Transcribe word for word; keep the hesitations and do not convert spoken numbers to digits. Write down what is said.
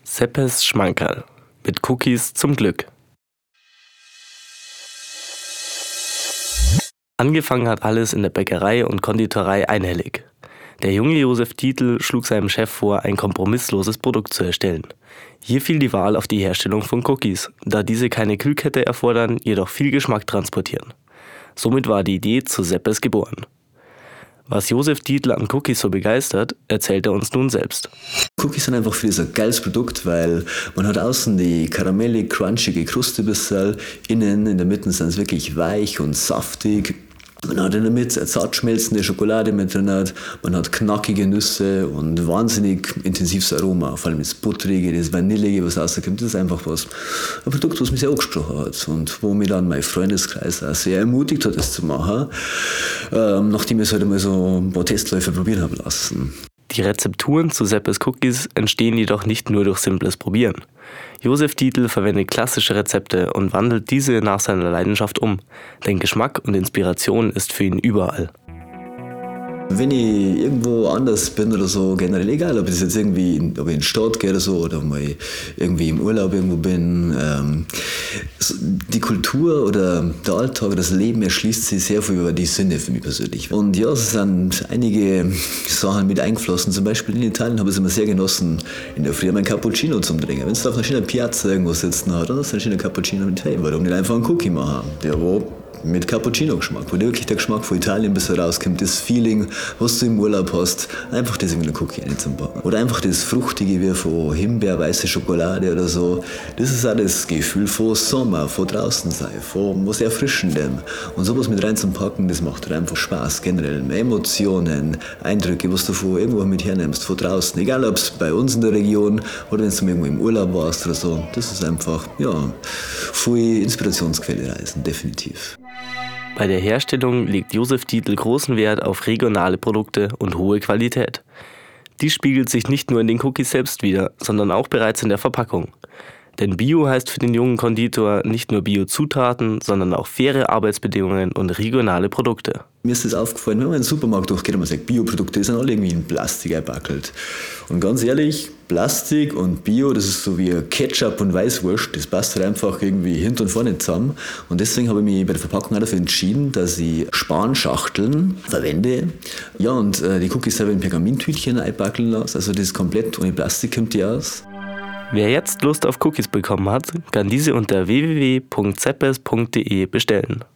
Seppes Schmankerl. Mit Cookies zum Glück. Angefangen hat alles in der Bäckerei und Konditorei Einhellig. Der junge Josef Dietl schlug seinem Chef vor, ein kompromissloses Produkt zu erstellen. Hier fiel die Wahl auf die Herstellung von Cookies, da diese keine Kühlkette erfordern, jedoch viel Geschmack transportieren. Somit war die Idee zu Seppes geboren. Was Josef Dietl an Cookies so begeistert, erzählt er uns nun selbst. Cookies sind einfach für dieses ein geiles Produkt, weil man hat außen die karamellig, crunchige Kruste bisschen, innen in der Mitte sind es wirklich weich und saftig. Man hat in der Mitte eine zart schmelzende Schokolade mit drin, man hat knackige Nüsse und wahnsinnig intensives Aroma, vor allem das Butterige, das Vanillige, was rauskommt. Das ist einfach was, ein Produkt, was mich sehr angesprochen hat und wo mich dann mein Freundeskreis auch sehr ermutigt hat, das zu machen, ähm, nachdem ich es halt einmal so ein paar Testläufe probieren habe lassen. Die Rezepturen zu Seppes Cookies entstehen jedoch nicht nur durch simples Probieren. Josef Dietl verwendet klassische Rezepte und wandelt diese nach seiner Leidenschaft um, denn Geschmack und Inspiration ist für ihn überall. Wenn ich irgendwo anders bin oder so, generell egal, ob ich jetzt irgendwie in, ob ich in die Stadt gehe oder so oder mal irgendwie im Urlaub irgendwo bin, ähm, die Kultur oder der Alltag, das Leben erschließt sich sehr viel über die Sinne für mich persönlich. Und ja, es sind einige Sachen mit eingeflossen. Zum Beispiel in Italien habe ich es immer sehr genossen, in der Früh mein Cappuccino zu trinken. Wenn es da auf einer schönen Piazza irgendwo sitzen hat, dann ist ein schöner Cappuccino mit hey, warum nicht einfach einen Cookie machen? Der wo mit Cappuccino-Geschmack, wo wirklich der Geschmack von Italien bis rauskommt, das Feeling, was du im Urlaub hast, einfach das in einen Cookie reinzupacken. Oder einfach das Fruchtige wie von Himbeer, weiße Schokolade oder so. Das ist auch das Gefühl von Sommer, von draußen sein, von was Erfrischendem. Und sowas mit reinzupacken, das macht dir einfach Spaß, generell. Emotionen, Eindrücke, was du von irgendwo mit hernimmst, von draußen. Egal, ob es bei uns in der Region oder wenn du irgendwo im Urlaub warst oder so. Das ist einfach, ja, viel Inspirationsquelle reisen, definitiv. Bei der Herstellung legt Josef Dietl großen Wert auf regionale Produkte und hohe Qualität. Dies spiegelt sich nicht nur in den Cookies selbst wider, sondern auch bereits in der Verpackung. Denn Bio heißt für den jungen Konditor nicht nur Bio-Zutaten, sondern auch faire Arbeitsbedingungen und regionale Produkte. Mir ist das aufgefallen, wenn man in den Supermarkt durchgeht und man sagt, Bioprodukte, die sind alle irgendwie in Plastik eingepackelt. Und ganz ehrlich, Plastik und Bio, das ist so wie Ketchup und Weißwurst, das passt halt einfach irgendwie hinten und vorne zusammen. Und deswegen habe ich mich bei der Verpackung auch dafür entschieden, dass ich Spanschachteln verwende. Ja, und äh, die Cookies selber in Pergamintütchen einpacken lasse, also das ist komplett ohne Plastik kommt die aus. Wer jetzt Lust auf Cookies bekommen hat, kann diese unter w w w punkt seppes punkt de bestellen.